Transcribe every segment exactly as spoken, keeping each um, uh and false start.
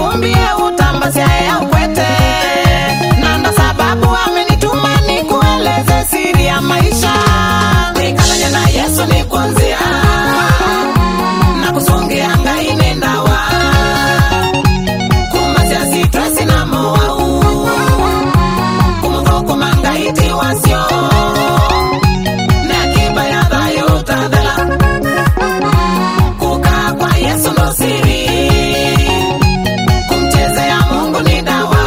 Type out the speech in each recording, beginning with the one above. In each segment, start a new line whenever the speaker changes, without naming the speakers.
kumbie utambasia ya ukwete. Na ndo sababu amenituma nikueleze siri ya maisha. Nikalanya na Yesu ni kuanzia na kusongea ngai nendawa. Kumazia sitresi na moau kumukoko mangaiti wasio. Nekiba ya dhayo tadela kukaa kwa Yesu ndo siri. Kumchezea Mungu ni dawa,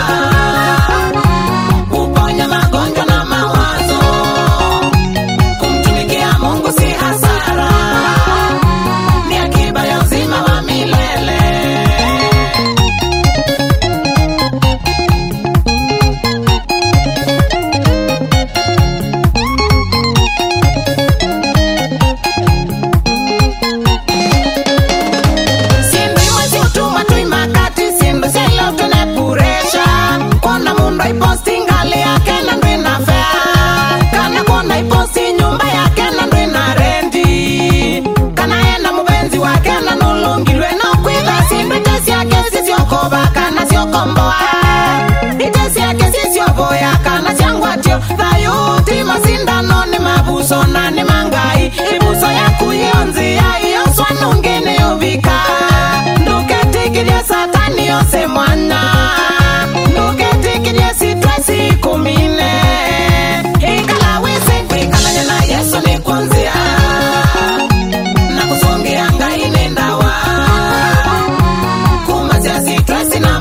uponya magonjwa na mawazo. Kumtumikia Mungu si hasara, ni akiba ya uzima wa milele. Sindu imwezi utuma tuimakati, sindu silo tunepuresha. Kona mundo iposti ngali yake na ndwi na fea. Kana kona iposti nyumba yake na ndwi na rendi. Kana ena mubenzi wake na nulungilwe no kwitha. Sindu itesi yake sisio koba kana sio komboa. Itesi yake sisio boya kana siangwatio. Thayuti masindano ni mabuso na ni mangai. Ibuso ya kuyonzi ya iyo swanu ngene yovika. Nduketikidye satani yose mwana. Nduketikidye sitresi kumine. Ikala wisi kuikalanya na Yesu ni kuanzia na kusongea ngai nendawa. Kumazia sitresi na